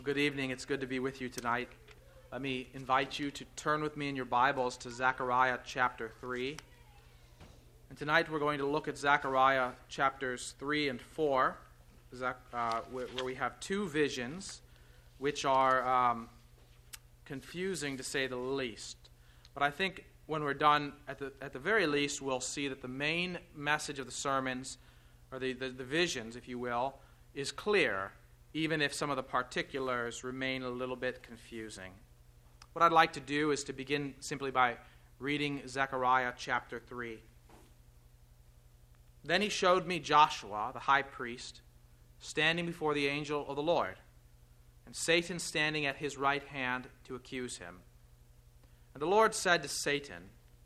Good evening. It's good to be with you tonight. Let me invite you to turn with me in your Bibles to Zechariah chapter 3. And tonight we're going to look at Zechariah chapters 3 and 4, where we have two visions which are confusing to say the least. But I think when we're done, at the very least, we'll see that the main message of the sermons, or the visions, if you will, is clear, even if some of the particulars remain a little bit confusing. What I'd like to do is to begin simply by reading Zechariah chapter 3. Then he showed me Joshua, the high priest, standing before the angel of the Lord, and Satan standing at his right hand to accuse him. And the Lord said to Satan,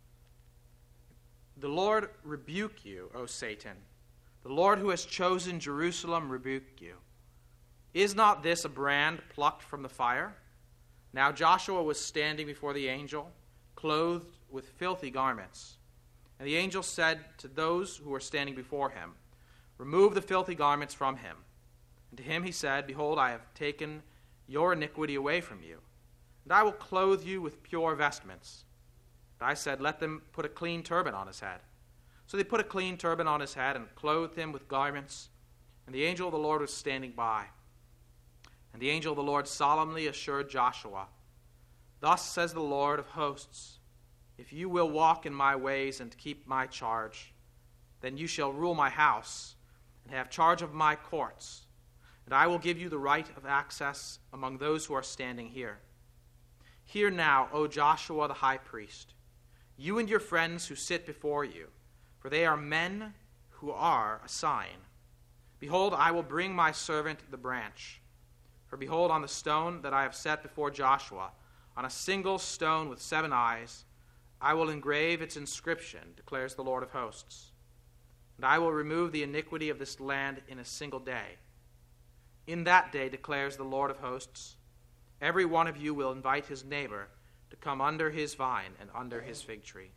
"The Lord rebuke you, O Satan. The Lord who has chosen Jerusalem rebuke you. Is not this a brand plucked from the fire?" Now Joshua was standing before the angel, clothed with filthy garments. And the angel said to those who were standing before him, "Remove the filthy garments from him." And to him he said, "Behold, I have taken your iniquity away from you, and I will clothe you with pure vestments." But I said, "Let them put a clean turban on his head." So they put a clean turban on his head and clothed him with garments, and the angel of the Lord was standing by. And the angel of the Lord solemnly assured Joshua, "Thus says the Lord of hosts, if you will walk in my ways and keep my charge, then you shall rule my house and have charge of my courts, and I will give you the right of access among those who are standing here. Hear now, O Joshua the high priest, you and your friends who sit before you, for they are men who are a sign. Behold, I will bring my servant the branch. For behold, on the stone that I have set before Joshua, on a single stone with 7 eyes, I will engrave its inscription, declares the Lord of hosts. And I will remove the iniquity of this land in a single day. In that day, declares the Lord of hosts, every one of you will invite his neighbor to come under his vine and under his fig tree."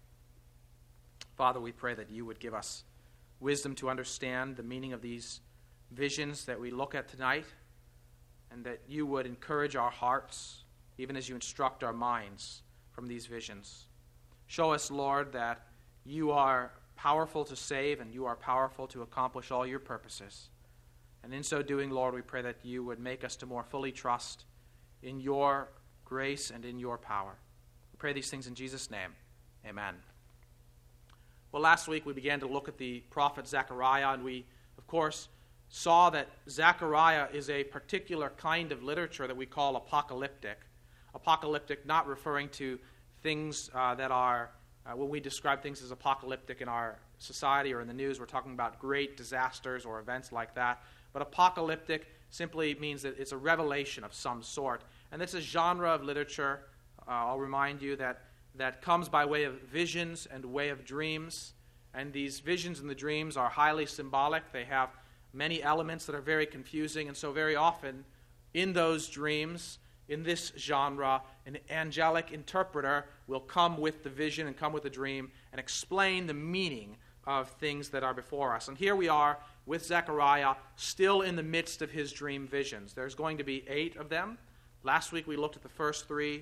Father, we pray that you would give us wisdom to understand the meaning of these visions that we look at tonight, and that you would encourage our hearts, even as you instruct our minds from these visions. Show us, Lord, that you are powerful to save and you are powerful to accomplish all your purposes. And in so doing, Lord, we pray that you would make us to more fully trust in your grace and in your power. We pray these things in Jesus' name. Amen. Well, last week we began to look at the prophet Zechariah, and we, of course, saw that Zechariah is a particular kind of literature that we call apocalyptic. Apocalyptic, not referring to things that are, when we describe things as apocalyptic in our society or in the news, we're talking about great disasters or events like that. But apocalyptic simply means that it's a revelation of some sort. And it's a genre of literature, I'll remind you, that comes by way of visions and way of dreams. And these visions and the dreams are highly symbolic. They have many elements that are very confusing, and so very often in those dreams, in this genre, an angelic interpreter will come with the vision and come with the dream and explain the meaning of things that are before us. And here we are with Zechariah, still in the midst of his dream visions. There's going to be 8 of them. Last week we looked at the first 3.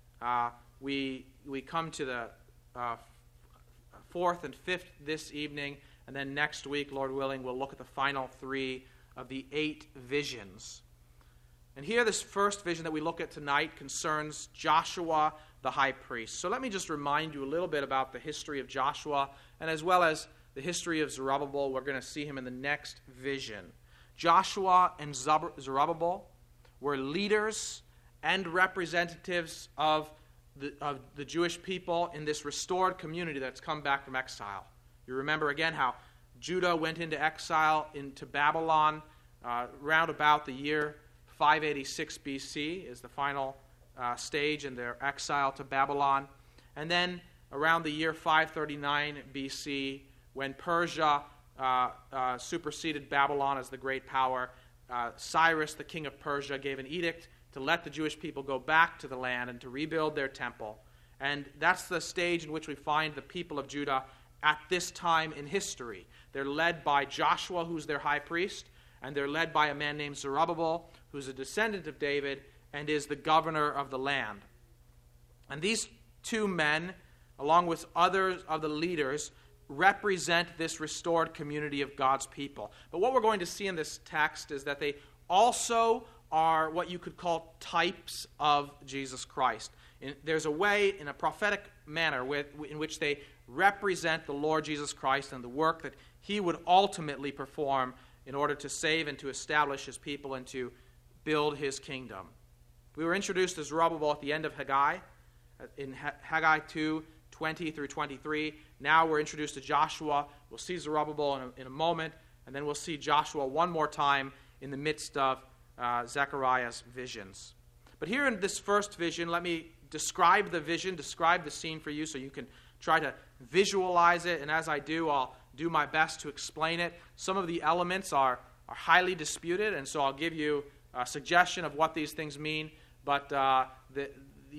We come to the 4th and 5th this evening, and then next week, Lord willing, we'll look at the final 3 of the 8 visions. And here, this first vision that we look at tonight concerns Joshua the high priest. So let me just remind you a little bit about the history of Joshua, and as well as the history of Zerubbabel. We're going to see him in the next vision. Joshua and Zerubbabel were leaders and representatives of the Jewish people in this restored community that's come back from exile. You remember again how Judah went into exile into Babylon round about the year 586 BC is the final stage in their exile to Babylon. And then around the year 539 BC, when Persia superseded Babylon as the great power, Cyrus, the king of Persia, gave an edict to let the Jewish people go back to the land and to rebuild their temple. And that's the stage in which we find the people of Judah at this time in history. They're led by Joshua, who's their high priest, and they're led by a man named Zerubbabel, who's a descendant of David and is the governor of the land. And these two men, along with others of the leaders, represent this restored community of God's people. But what we're going to see in this text is that they also are what you could call types of Jesus Christ. There's a way, in a prophetic manner, in which they represent the Lord Jesus Christ and the work that he would ultimately perform in order to save and to establish his people and to build his kingdom. We were introduced to Zerubbabel at the end of Haggai, in Haggai 2:20 through 23. Now we're introduced to Joshua. We'll see Zerubbabel in a moment, and then we'll see Joshua one more time in the midst of Zechariah's visions. But here in this first vision, let me describe the vision, describe the scene for you so you can try to visualize it, and as I do, I'll do my best to explain it. Some of the elements are highly disputed, and so I'll give you a suggestion of what these things mean, but there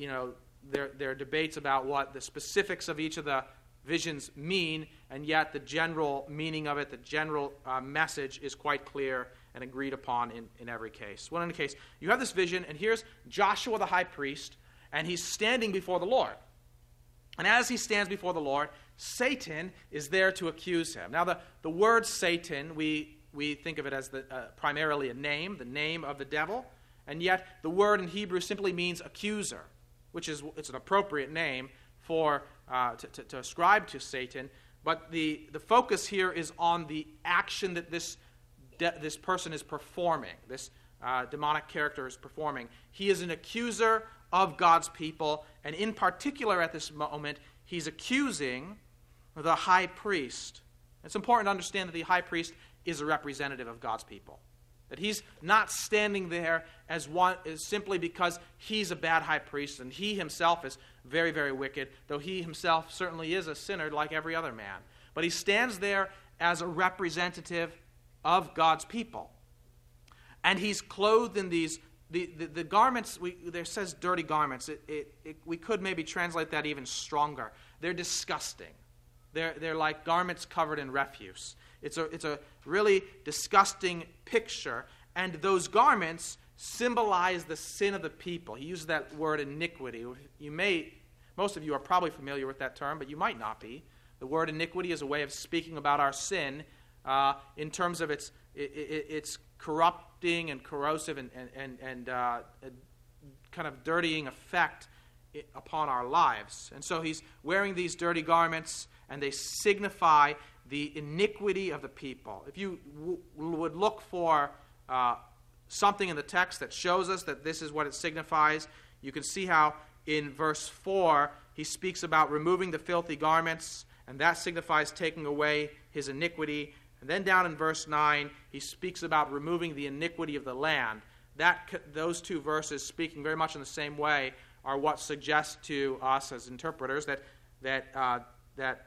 are debates about what the specifics of each of the visions mean, and yet the general meaning of it, the general message is quite clear and agreed upon in every case. Well, in any case, you have this vision, and here's Joshua the high priest, and he's standing before the Lord. And as he stands before the Lord, Satan is there to accuse him. Now, the word Satan, we think of it as primarily a name, the name of the devil, and yet the word in Hebrew simply means accuser, which it's an appropriate name for to ascribe to Satan. But the focus here is on the action that this person is performing, this demonic character is performing. He is an accuser of God's people, and in particular at this moment, he's accusing the high priest. It's important to understand that the high priest is a representative of God's people. That he's not standing there as simply because he's a bad high priest and he himself is very, very wicked, though he himself certainly is a sinner like every other man. But he stands there as a representative of God's people. And he's clothed in these, the garments, there says dirty garments. We could maybe translate that even stronger. They're disgusting. They're like garments covered in refuse. It's a really disgusting picture, and those garments symbolize the sin of the people. He uses that word iniquity. Most of you are probably familiar with that term, but you might not be. The word iniquity is a way of speaking about our sin in terms of its corrupting and corrosive and kind of dirtying effect upon our lives. And so he's wearing these dirty garments, and they signify the iniquity of the people. If you would look for something in the text that shows us that this is what it signifies, you can see how in verse 4 he speaks about removing the filthy garments, and that signifies taking away his iniquity. And then down in verse 9 he speaks about removing the iniquity of the land. Those two verses, speaking very much in the same way, are what suggests to us as interpreters that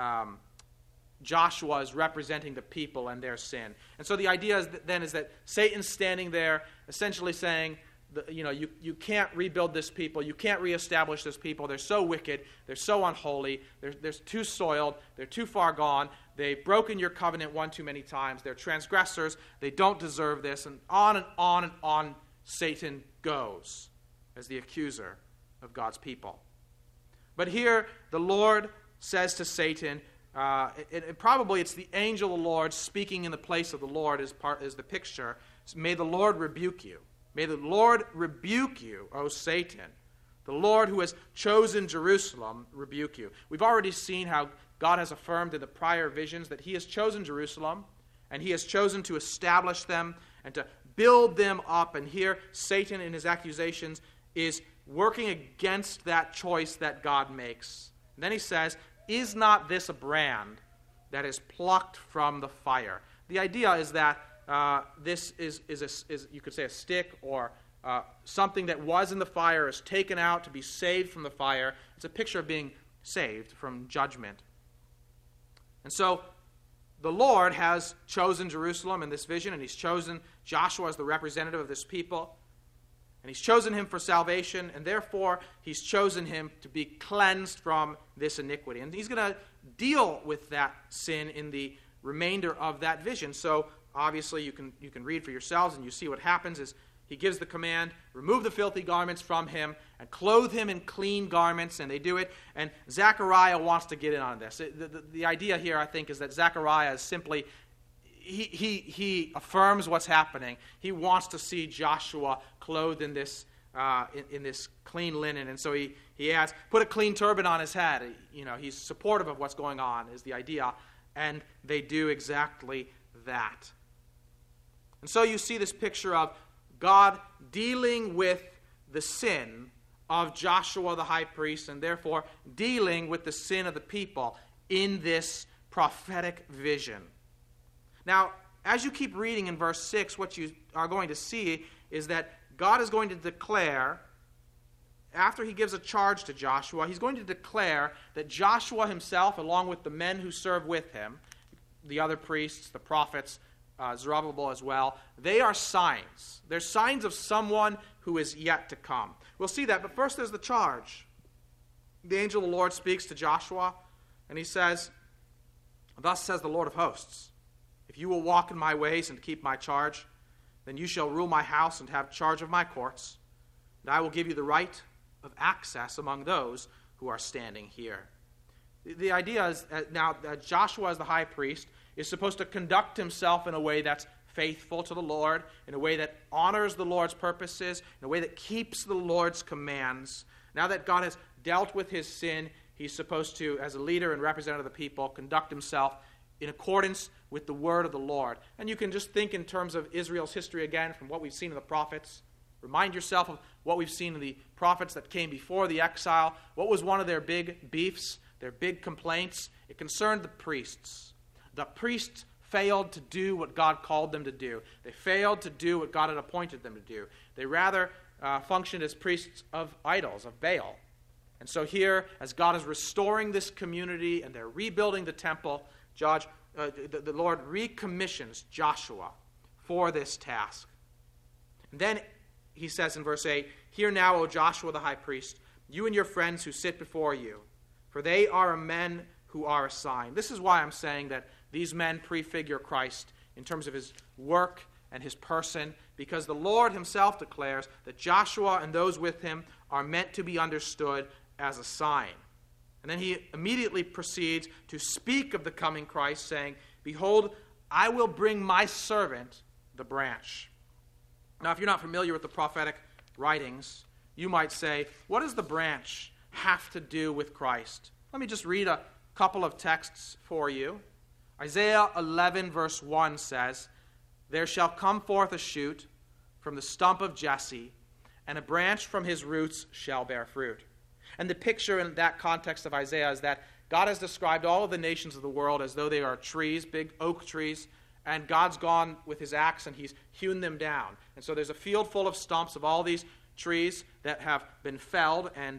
Joshua is representing the people and their sin. And so the idea is that Satan's standing there essentially saying, you can't rebuild this people, you can't reestablish this people, they're so wicked, they're so unholy, they're too soiled, they're too far gone, they've broken your covenant one too many times, they're transgressors, they don't deserve this, and on and on and on Satan goes as the accuser of God's people. But here the Lord says to Satan, probably it's the angel of the Lord speaking in the place of the Lord is the picture. May the Lord rebuke you. May the Lord rebuke you, O Satan. The Lord who has chosen Jerusalem rebuke you. We've already seen how God has affirmed in the prior visions that he has chosen Jerusalem, and he has chosen to establish them and to build them up. And here Satan in his accusations is working against that choice that God makes. And then he says, is not this a brand that is plucked from the fire? The idea is that this is you could say a stick or something that was in the fire is taken out to be saved from the fire. It's a picture of being saved from judgment. And so the Lord has chosen Jerusalem in this vision, and he's chosen Joshua as the representative of this people. And he's chosen him for salvation, and therefore he's chosen him to be cleansed from this iniquity. And he's going to deal with that sin in the remainder of that vision. So obviously you can read for yourselves, and you see what happens is he gives the command, remove the filthy garments from him and clothe him in clean garments, and they do it. And Zechariah wants to get in on this. The idea here, I think, is that Zechariah is simply, he affirms what's happening. He wants to see Joshua clothed in this clean linen, and so he adds, put a clean turban on his head. He's supportive of what's going on, is the idea, and they do exactly that. And so you see this picture of God dealing with the sin of Joshua the high priest, and therefore dealing with the sin of the people in this prophetic vision. Now, as you keep reading in verse 6, what you are going to see is that God is going to declare, after he gives a charge to Joshua, he's going to declare that Joshua himself, along with the men who serve with him, the other priests, the prophets, Zerubbabel as well, they are signs. They're signs of someone who is yet to come. We'll see that, but first there's the charge. The angel of the Lord speaks to Joshua, and he says, thus says the Lord of hosts, if you will walk in my ways and keep my charge, then you shall rule my house and have charge of my courts, and I will give you the right of access among those who are standing here. The idea is now that Joshua, as the high priest, is supposed to conduct himself in a way that's faithful to the Lord, in a way that honors the Lord's purposes, in a way that keeps the Lord's commands. Now that God has dealt with his sin, he's supposed to, as a leader and representative of the people, conduct himself in accordance with the word of the Lord. And you can just think in terms of Israel's history again from what we've seen in the prophets. Remind yourself of what we've seen in the prophets that came before the exile. What was one of their big beefs, their big complaints? It concerned the priests. The priests failed to do what God called them to do. They failed to do what God had appointed them to do. They rather functioned as priests of idols, of Baal. And so here, as God is restoring this community and they're rebuilding the temple, the Lord recommissions Joshua for this task. And then he says in verse 8, hear now, O Joshua the high priest, you and your friends who sit before you, for they are men who are a sign. This is why I'm saying that these men prefigure Christ in terms of his work and his person, because the Lord himself declares that Joshua and those with him are meant to be understood as a sign. And then he immediately proceeds to speak of the coming Christ, saying, behold, I will bring my servant, the branch. Now, if you're not familiar with the prophetic writings, you might say, what does the branch have to do with Christ? Let me just read a couple of texts for you. Isaiah 11 verse 1 says, there shall come forth a shoot from the stump of Jesse, and a branch from his roots shall bear fruit. And the picture in that context of Isaiah is that God has described all of the nations of the world as though they are trees, big oak trees, and God's gone with his axe and he's hewn them down. And so there's a field full of stumps of all these trees that have been felled, and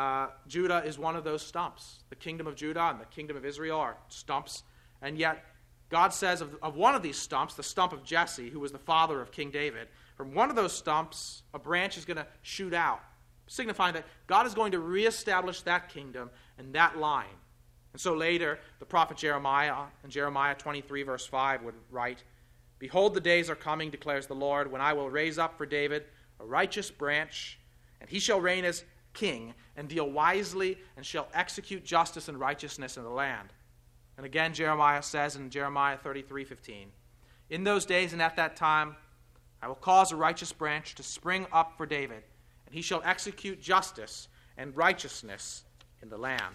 Judah is one of those stumps. The kingdom of Judah and the kingdom of Israel are stumps. And yet, God says of one of these stumps, the stump of Jesse, who was the father of King David, from one of those stumps, a branch is going to shoot out, signifying that God is going to reestablish that kingdom and that line. And so later, the prophet Jeremiah, in Jeremiah 23, verse 5, would write, behold, the days are coming, declares the Lord, when I will raise up for David a righteous branch, and he shall reign as king, and deal wisely, and shall execute justice and righteousness in the land. And again, Jeremiah says in Jeremiah 33:15, in those days and at that time, I will cause a righteous branch to spring up for David, and he shall execute justice and righteousness in the land.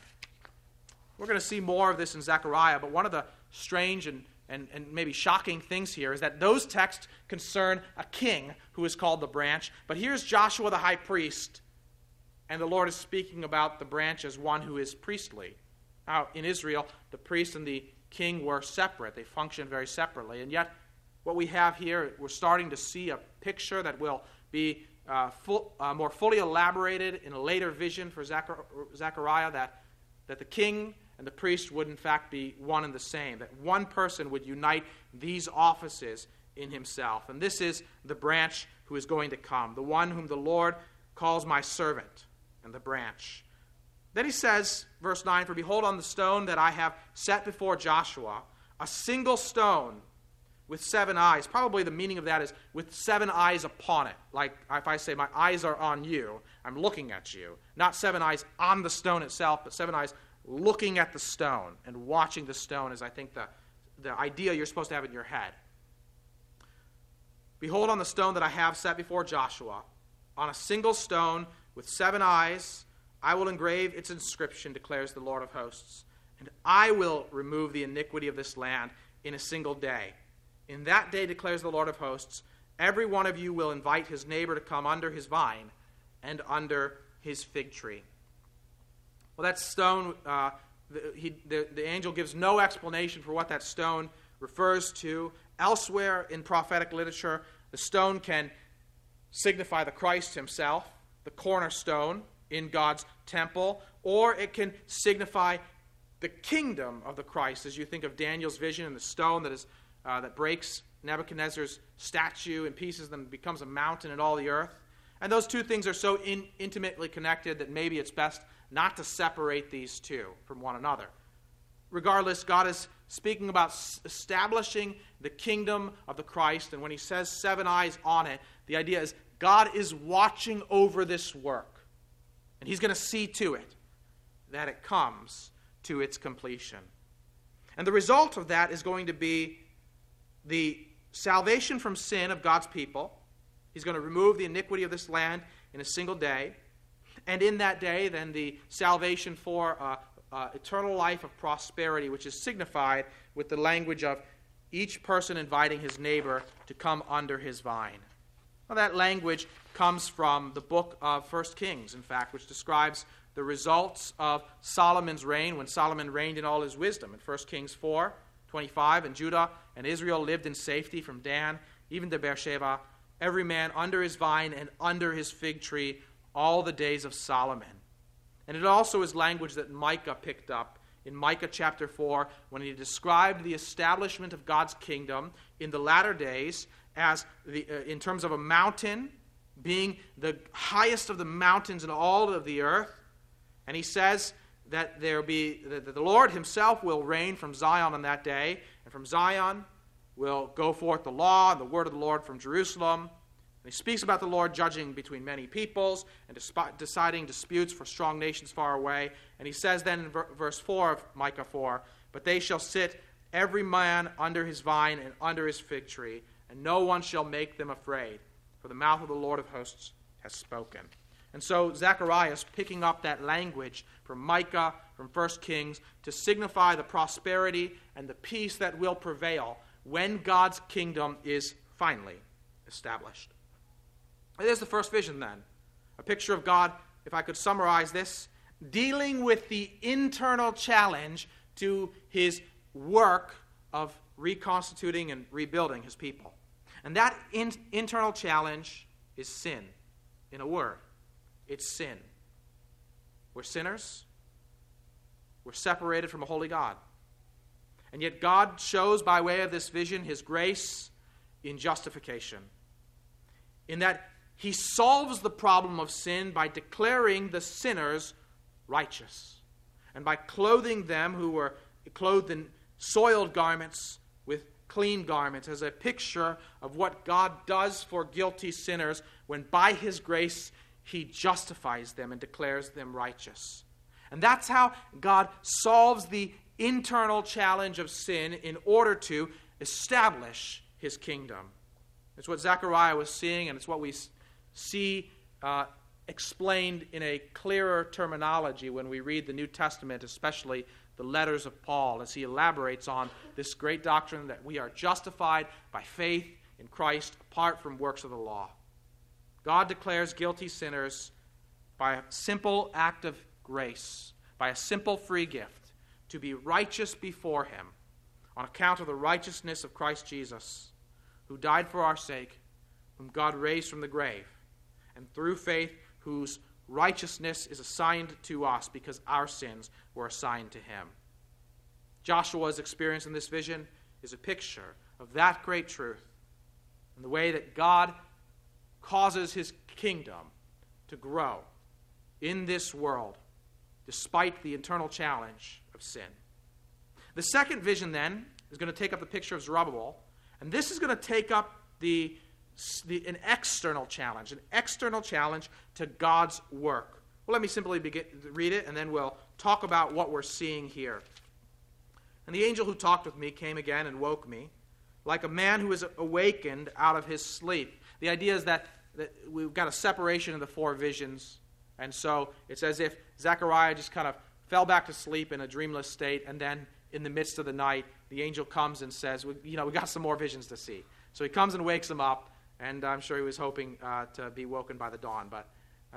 We're going to see more of this in Zechariah, but one of the strange and maybe shocking things here is that those texts concern a king who is called the branch, but here's Joshua the high priest, and the Lord is speaking about the branch as one who is priestly. Now, in Israel, the priest and the king were separate. They functioned very separately. And yet, what we have here, we're starting to see a picture that will be more fully elaborated in a later vision for Zechariah, that the king and the priest would in fact be one and the same, that one person would unite these offices in himself. And this is the branch who is going to come, the one whom the Lord calls my servant, and the branch. Then he says, verse 9, for behold, on the stone that I have set before Joshua, a single stone with 7 eyes. Probably the meaning of that is with 7 eyes upon it. Like if I say my eyes are on you, I'm looking at you. Not 7 eyes on the stone itself, but 7 eyes looking at the stone and watching the stone is, I think, the idea you're supposed to have in your head. Behold, on the stone that I have set before Joshua, on a single stone with 7 eyes, I will engrave its inscription, declares the Lord of hosts, and I will remove the iniquity of this land in a single day. In that day, declares the Lord of hosts, every one of you will invite his neighbor to come under his vine and under his fig tree. Well, that stone, the angel gives no explanation for what that stone refers to. Elsewhere in prophetic literature, the stone can signify the Christ himself, the cornerstone in God's temple, or it can signify the kingdom of the Christ, as you think of Daniel's vision and the stone that breaks Nebuchadnezzar's statue in pieces and becomes a mountain in all the earth. And those two things are so intimately connected that maybe it's best not to separate these two from one another. Regardless, God is speaking about establishing the kingdom of the Christ, and when he says 7 eyes on it, the idea is God is watching over this work, and he's going to see to it that it comes to its completion. And the result of that is going to be the salvation from sin of God's people. He's going to remove the iniquity of this land in a single day. And in that day, then the salvation for eternal life of prosperity, which is signified with the language of each person inviting his neighbor to come under his vine. Well, that language comes from the book of 1 Kings, in fact, which describes the results of Solomon's reign when Solomon reigned in all his wisdom. In 1 Kings 4:25, and Judah and Israel lived in safety from Dan even to Beersheba, every man under his vine and under his fig tree all the days of Solomon. And it also is language that Micah picked up in Micah chapter 4 when he described the establishment of God's kingdom in the latter days as in terms of a mountain being the highest of the mountains in all of the earth. And he says that that the Lord himself will reign from Zion on that day, and from Zion will go forth the law and the word of the Lord from Jerusalem. And he speaks about the Lord judging between many peoples and deciding disputes for strong nations far away. And he says then in verse 4 of Micah 4, but they shall sit every man under his vine and under his fig tree, and no one shall make them afraid, for the mouth of the Lord of hosts has spoken. And so Zechariah is picking up that language from Micah, from 1 Kings, to signify the prosperity and the peace that will prevail when God's kingdom is finally established. There's the first vision then. A picture of God, if I could summarize this, dealing with the internal challenge to his work of reconstituting and rebuilding his people. And that internal challenge is sin. In a word, it's sin. We're sinners. We're separated from a holy God. And yet God shows by way of this vision his grace in justification. In that he solves the problem of sin by declaring the sinners righteous. And by clothing them who were clothed in soiled garments with clean garments, as a picture of what God does for guilty sinners when by his grace he justifies them and declares them righteous. And that's how God solves the internal challenge of sin in order to establish his kingdom. It's what Zechariah was seeing, and it's what we see explained in a clearer terminology when we read the New Testament, especially the letters of Paul, as he elaborates on this great doctrine that we are justified by faith in Christ apart from works of the law. God declares guilty sinners by a simple act of grace, by a simple free gift, to be righteous before him on account of the righteousness of Christ Jesus, who died for our sake, whom God raised from the grave, and through faith whose righteousness is assigned to us because our sins were assigned to him. Joshua's experience in this vision is a picture of that great truth and the way that God causes his kingdom to grow in this world despite the internal challenge of sin. The second vision then is going to take up the picture of Zerubbabel And this is going to take up an external challenge to God's work. Well, let me simply read it, and then we'll talk about what we're seeing here. And the angel who talked with me came again and woke me, like a man who is awakened out of his sleep. The idea is that we've got a separation of the four visions, and so it's as if Zechariah just kind of fell back to sleep in a dreamless state, and then in the midst of the night, the angel comes and says, we got some more visions to see. So he comes and wakes him up, and I'm sure he was hoping to be woken by the dawn. But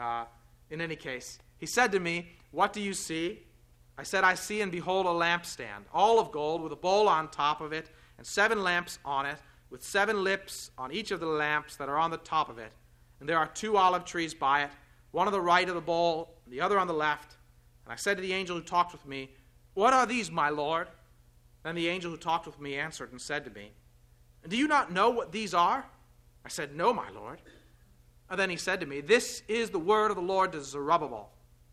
in any case, he said to me, "What do you see?" I said, "I see and behold a lampstand, all of gold, with a bowl on top of it, and 7 lamps on it, with 7 lips on each of the lamps that are on the top of it. And there are 2 olive trees by it, one on the right of the bowl, and the other on the left. And I said to the angel who talked with me, 'What are these, my Lord?' Then the angel who talked with me answered and said to me, 'Do you not know what these are?' I said, 'No, my Lord.' And then he said to me, 'This is the word of the Lord to Zerubbabel.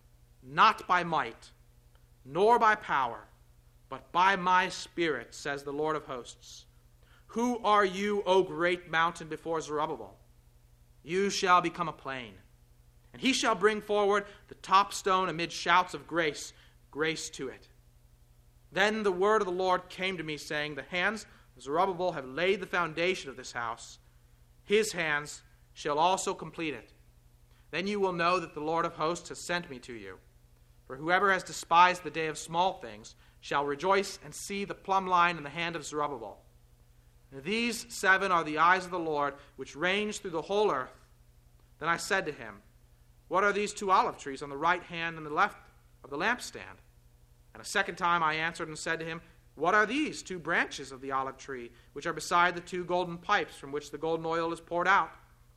Not by might, nor by power, but by my Spirit, says the Lord of hosts. Who are you, O great mountain, before Zerubbabel? You shall become a plain. And he shall bring forward the top stone amid shouts of grace, grace to it.' Then the word of the Lord came to me, saying, 'The hands of Zerubbabel have laid the foundation of this house. His hands shall also complete it. Then you will know that the Lord of hosts has sent me to you. For whoever has despised the day of small things shall rejoice and see the plumb line in the hand of Zerubbabel. And these 7 are the eyes of the Lord, which range through the whole earth.' Then I said to him, 'What are these 2 olive trees on the right hand and the left of the lampstand?' And a second time I answered and said to him, 'What are these 2 branches of the olive tree, which are beside the 2 golden pipes from which the golden oil is poured out?'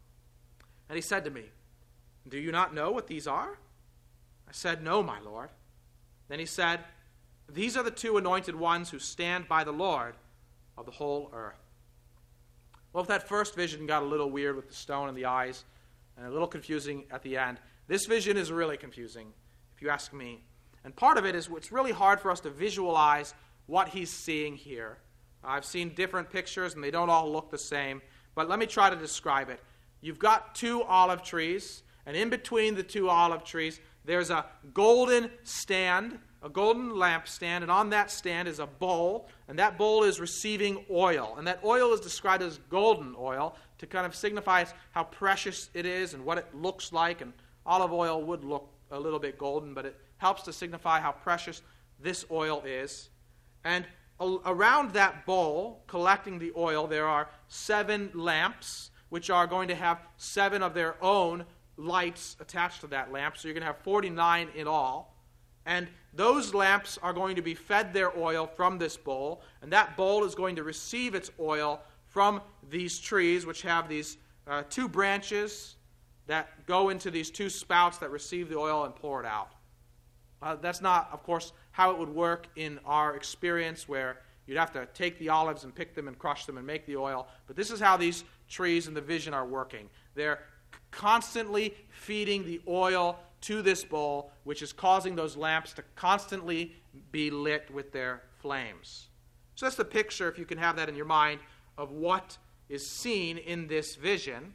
And he said to me, 'Do you not know what these are?' I said, 'No, my Lord.' Then he said, 'These are the 2 anointed ones who stand by the Lord of the whole earth.'" Well, if that first vision got a little weird with the stone and the eyes, and a little confusing at the end, this vision is really confusing, if you ask me. And part of it is it's really hard for us to visualize what he's seeing here. I've seen different pictures, and they don't all look the same, but let me try to describe it. You've got 2 olive trees, and in between the 2 olive trees, there's a golden stand, a golden lampstand, and on that stand is a bowl, and that bowl is receiving oil. And that oil is described as golden oil to kind of signify how precious it is and what it looks like. And olive oil would look a little bit golden, but it helps to signify how precious this oil is. And around that bowl, collecting the oil, there are 7 lamps, which are going to have 7 of their own lights attached to that lamp. So you're going to have 49 in all. And those lamps are going to be fed their oil from this bowl, and that bowl is going to receive its oil from these trees, which have these 2 branches that go into these 2 spouts that receive the oil and pour it out. That's not, of course, how it would work in our experience, where you'd have to take the olives and pick them and crush them and make the oil. But this is how these trees in the vision are working. They're constantly feeding the oil to this bowl, which is causing those lamps to constantly be lit with their flames. So that's the picture, if you can have that in your mind, of what is seen in this vision.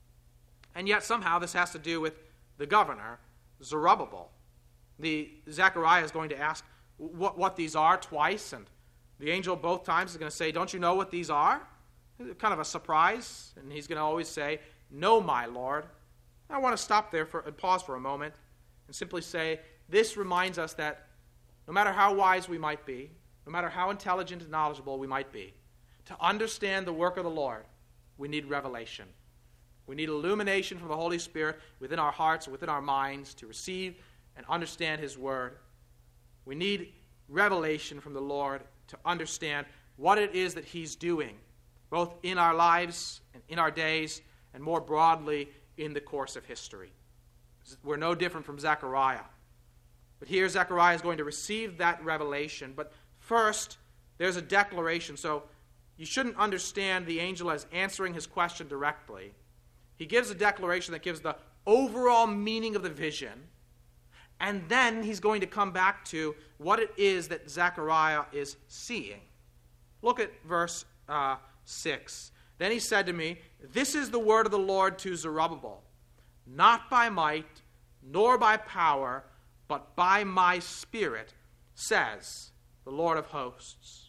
And yet somehow this has to do with the governor, Zerubbabel. Zechariah is going to ask what these are twice, and the angel both times is going to say, "Don't you know what these are?" Kind of a surprise, and he's going to always say, "No, my Lord." I want to stop there and pause for a moment and simply say, this reminds us that no matter how wise we might be, no matter how intelligent and knowledgeable we might be, to understand the work of the Lord, we need revelation. We need illumination from the Holy Spirit within our hearts and within our minds to receive and understand His Word. We need revelation from the Lord to understand what it is that He's doing, both in our lives and in our days, and more broadly in the course of history. We're no different from Zechariah. But here Zechariah is going to receive that revelation. But first, there's a declaration. So you shouldn't understand the angel as answering his question directly. He gives a declaration that gives the overall meaning of the vision. And then he's going to come back to what it is that Zechariah is seeing. Look at verse 6. Then he said to me, this is the word of the Lord to Zerubbabel, not by might, nor by power, but by my Spirit, says the Lord of hosts.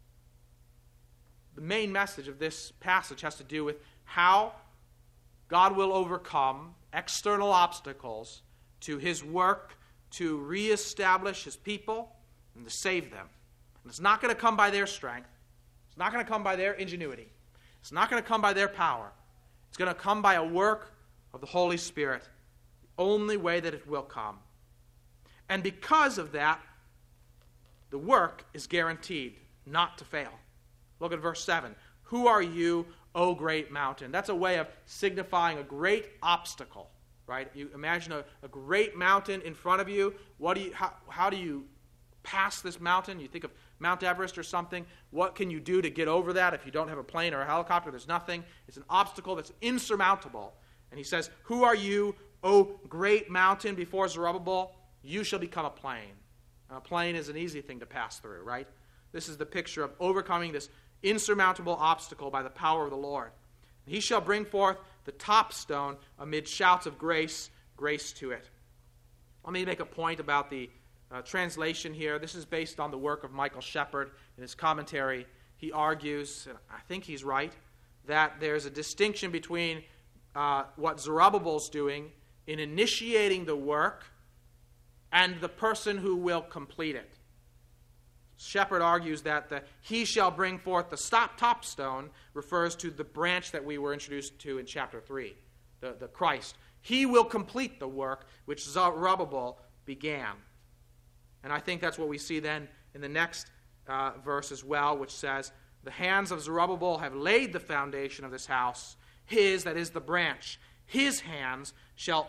The main message of this passage has to do with how God will overcome external obstacles to his work to reestablish his people and to save them. And it's not going to come by their strength. It's not going to come by their ingenuity. It's not going to come by their power. It's going to come by a work of the Holy Spirit. The only way that it will come. And because of that, the work is guaranteed not to fail. Look at verse 7. Who are you, O great mountain? That's a way of signifying a great obstacle, right? You imagine a great mountain in front of you. How do you pass this mountain? You think of Mount Everest or something. What can you do to get over that if you don't have a plane or a helicopter? There's nothing. It's an obstacle that's insurmountable. And he says, who are you, O great mountain, before Zerubbabel? You shall become a plain. A plain is an easy thing to pass through, right? This is the picture of overcoming this insurmountable obstacle by the power of the Lord. He shall bring forth the top stone amid shouts of grace, grace to it. Let me make a point about the translation here. This is based on the work of Michael Shepherd. In his commentary, he argues, and I think he's right, that there's a distinction between what Zerubbabel's doing in initiating the work and the person who will complete it. Shepherd argues that the he shall bring forth the top stone refers to the branch that we were introduced to in chapter 3, the Christ. He will complete the work which Zerubbabel began. And I think that's what we see then in the next verse as well, which says, the hands of Zerubbabel have laid the foundation of this house. His, that is the branch, his hands shall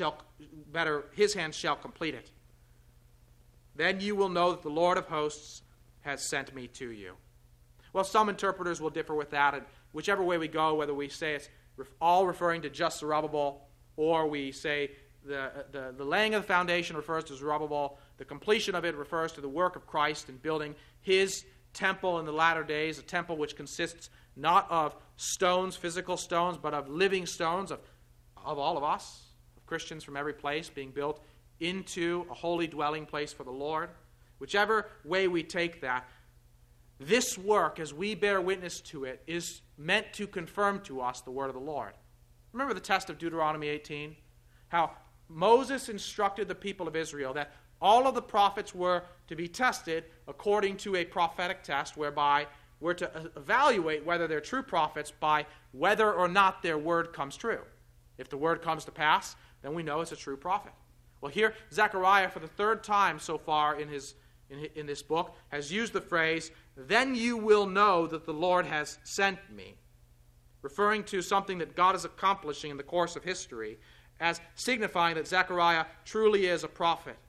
complete it. Then you will know that the Lord of hosts has sent me to you. Well, some interpreters will differ with that, and whichever way we go, whether we say it's all referring to just Zerubbabel, or we say the laying of the foundation refers to Zerubbabel, the completion of it refers to the work of Christ in building his temple in the latter days, a temple which consists not of stones, physical stones, but of living stones, of all of us, of Christians from every place being built into a holy dwelling place for the Lord. Whichever way we take that, this work, as we bear witness to it, is meant to confirm to us the word of the Lord. Remember the test of Deuteronomy 18? How Moses instructed the people of Israel that all of the prophets were to be tested according to a prophetic test whereby we're to evaluate whether they're true prophets by whether or not their word comes true. If the word comes to pass, then we know it's a true prophet. Well, here, Zechariah, for the third time so far in this book, has used the phrase, then you will know that the Lord has sent me, referring to something that God is accomplishing in the course of history, as signifying that Zechariah truly is a prophet,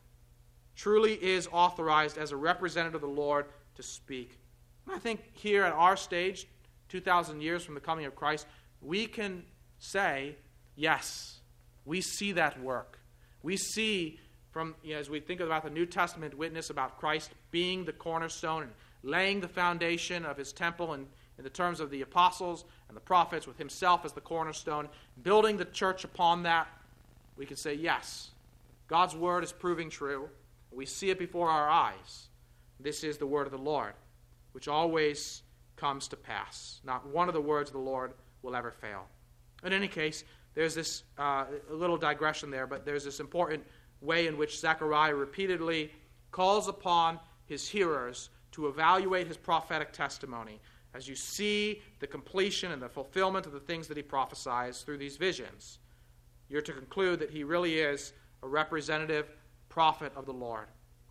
truly is authorized as a representative of the Lord to speak. And I think here at our stage, 2,000 years from the coming of Christ, we can say, yes, we see that work. We see from, as we think about the New Testament witness about Christ being the cornerstone and laying the foundation of his temple in the terms of the apostles and the prophets with himself as the cornerstone, building the church upon that, we can say, yes, God's word is proving true. We see it before our eyes. This is the word of the Lord, which always comes to pass. Not one of the words of the Lord will ever fail. In any case, there's this a little digression there, but there's this important way in which Zechariah repeatedly calls upon his hearers to evaluate his prophetic testimony as you see the completion and the fulfillment of the things that he prophesies through these visions. You're to conclude that he really is a representative prophet of the Lord.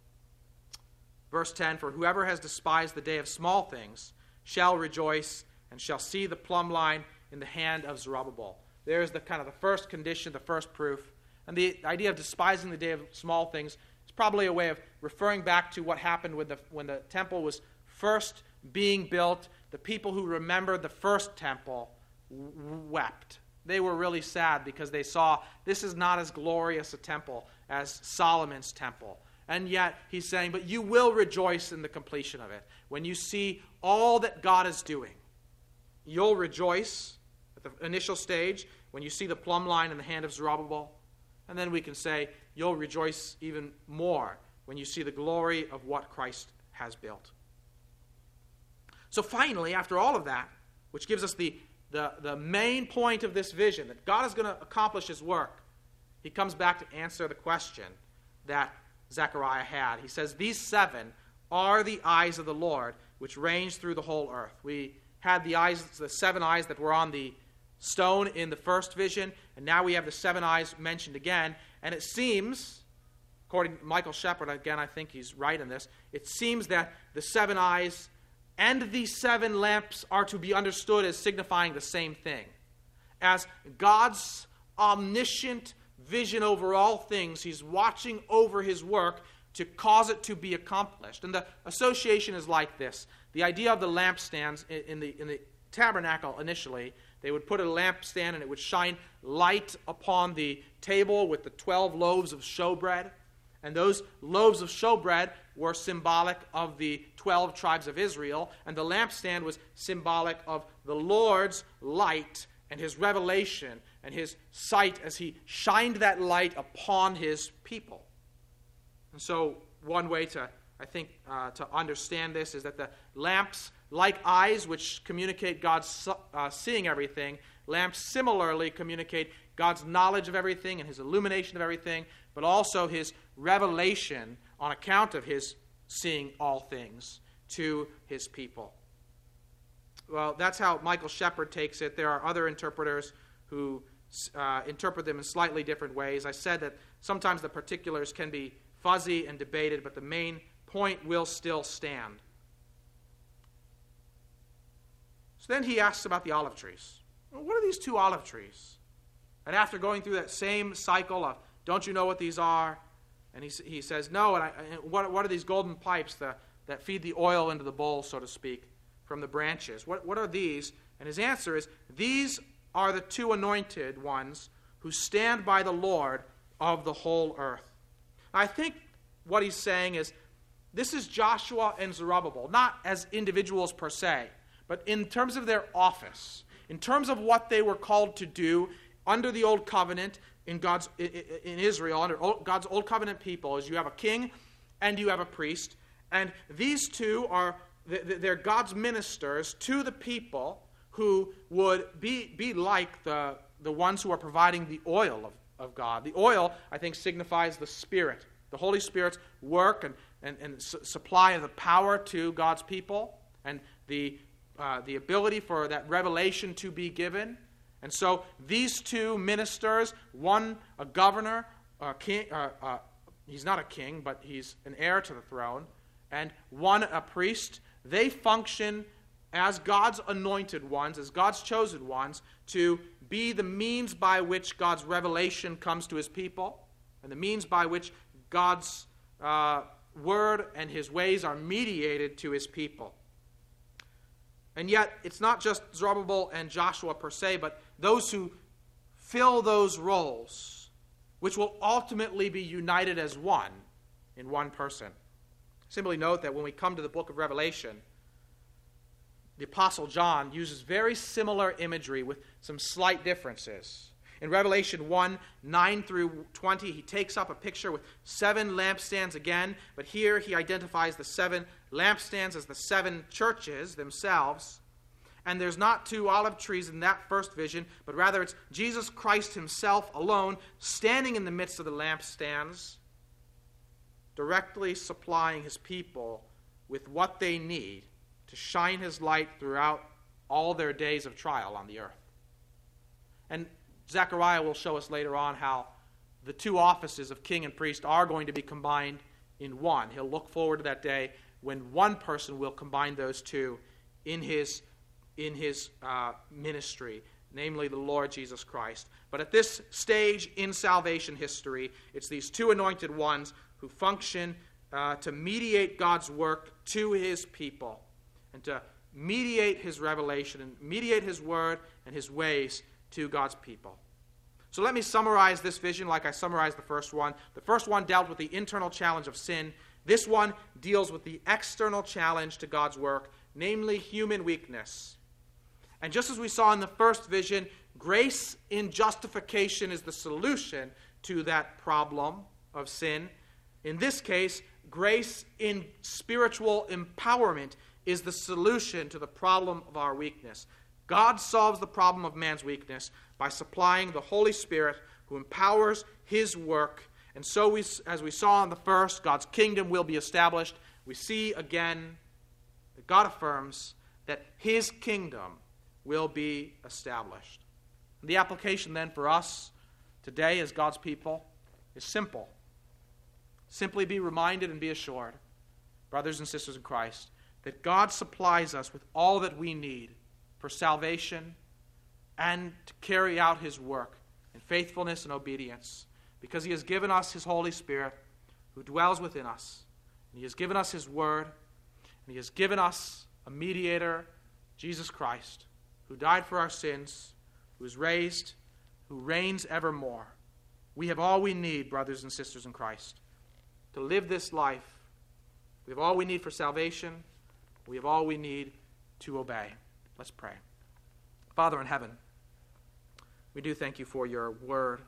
Verse 10, for whoever has despised the day of small things shall rejoice and shall see the plumb line in the hand of Zerubbabel. There's the kind of the first condition, the first proof. And the idea of despising the day of small things is probably a way of referring back to what happened when the temple was first being built. The people who remembered the first temple wept. They were really sad because they saw this is not as glorious a temple as Solomon's temple. And yet he's saying, but you will rejoice in the completion of it when you see all that God is doing. you'll rejoice at the initial stage when you see the plumb line in the hand of Zerubbabel. And then we can say you'll rejoice even more when you see the glory of what Christ has built. So finally, after all of that, which gives us the main point of this vision, that God is going to accomplish his work, he comes back to answer the question that Zechariah had. He says, these 7 are the eyes of the Lord, which range through the whole earth. We had the 7 eyes that were on the stone in the first vision, and now we have the 7 eyes mentioned again. And it seems, according to Michael Shepard, again, I think he's right in this, it seems that the 7 eyes and the 7 lamps are to be understood as signifying the same thing. As God's omniscient vision over all things, he's watching over his work to cause it to be accomplished. And the association is like this. The idea of the lampstands in the tabernacle initially, they would put a lampstand and it would shine light upon the table with the 12 loaves of showbread. And those loaves of showbread were symbolic of the 12 tribes of Israel. And the lampstand was symbolic of the Lord's light and his revelation and his sight as he shined that light upon his people. And so one way to understand this is that the lamps, like eyes which communicate God's seeing everything, lamps similarly communicate God's knowledge of everything and his illumination of everything, but also his revelation on account of his seeing all things to his people. Well, that's how Michael Shepard takes it. There are other interpreters who interpret them in slightly different ways. I said that sometimes the particulars can be fuzzy and debated, but the main point will still stand. So then he asks about the olive trees. Well, what are these 2 olive trees? And after going through that same cycle of, don't you know what these are? And he says, no, and what are these golden pipes that feed the oil into the bowl, so to speak, from the branches? What are these? And his answer is, these are the 2 anointed ones who stand by the Lord of the whole earth. I think what he's saying is, this is Joshua and Zerubbabel, not as individuals per se, but in terms of their office, in terms of what they were called to do under the Old Covenant in Israel, under God's Old Covenant people, is you have a king and you have a priest, and these 2 are they're God's ministers to the people who would be like the ones who are providing the oil of God. The oil, I think, signifies the Spirit, the Holy Spirit's work and supply of the power to God's people, and the ability for that revelation to be given. And so these 2 ministers, one a governor, a king, he's not a king, but he's an heir to the throne, and one a priest, they function as God's anointed ones, as God's chosen ones, to be the means by which God's revelation comes to his people, and the means by which God's word and his ways are mediated to his people. And yet, it's not just Zerubbabel and Joshua per se, but those who fill those roles, which will ultimately be united as one in one person. Simply note that when we come to the book of Revelation, the Apostle John uses very similar imagery with some slight differences. In Revelation 1, 9 through 20, he takes up a picture with 7 lampstands again, but here he identifies the 7 lampstands as the 7 churches themselves. And there's not 2 olive trees in that first vision, but rather it's Jesus Christ himself alone standing in the midst of the lampstands, directly supplying his people with what they need to shine his light throughout all their days of trial on the earth. And Zechariah will show us later on how the 2 offices of king and priest are going to be combined in one. He'll look forward to that day when one person will combine those 2 in his ministry, namely the Lord Jesus Christ. But at this stage in salvation history, it's these 2 anointed ones who function to mediate God's work to his people and to mediate his revelation and mediate his word and his ways to God's people. So let me summarize this vision like I summarized the first one. The first one dealt with the internal challenge of sin. This one deals with the external challenge to God's work, namely human weakness. And just as we saw in the first vision, grace in justification is the solution to that problem of sin. In this case, grace in spiritual empowerment is the solution to the problem of our weakness. God solves the problem of man's weakness by supplying the Holy Spirit who empowers his work. And so, as we saw in the first, God's kingdom will be established. We see again that God affirms that his kingdom will be established. And the application then for us today as God's people is simple. Simply be reminded and be assured, brothers and sisters in Christ, that God supplies us with all that we need for salvation and to carry out his work in faithfulness and obedience, because he has given us his Holy Spirit who dwells within us, and he has given us his word, and he has given us a mediator, Jesus Christ, who died for our sins, who is raised, who reigns evermore. We have all we need, brothers and sisters in Christ, to live this life. We have all we need for salvation. We have all we need to obey. Let's pray. Father in heaven, we do thank you for your word.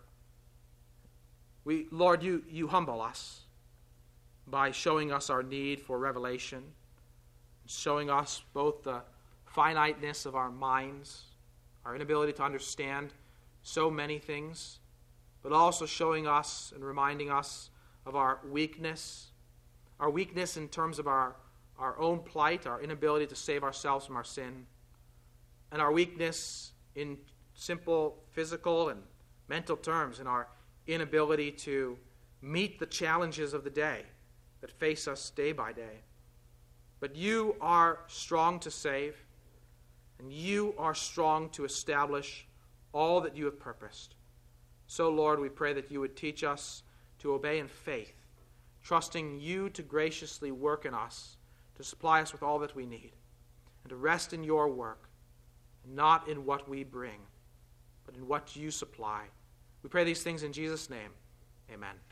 Lord, you humble us by showing us our need for revelation, showing us both the finiteness of our minds, our inability to understand so many things, but also showing us and reminding us of our weakness in terms of our own plight, our inability to save ourselves from our sin, and our weakness in simple physical and mental terms, in our inability to meet the challenges of the day that face us day by day. But you are strong to save, and you are strong to establish all that you have purposed. So, Lord, we pray that you would teach us to obey in faith, trusting you to graciously work in us, to supply us with all that we need, and to rest in your work, not in what we bring, but in what you supply. We pray these things in Jesus' name. Amen.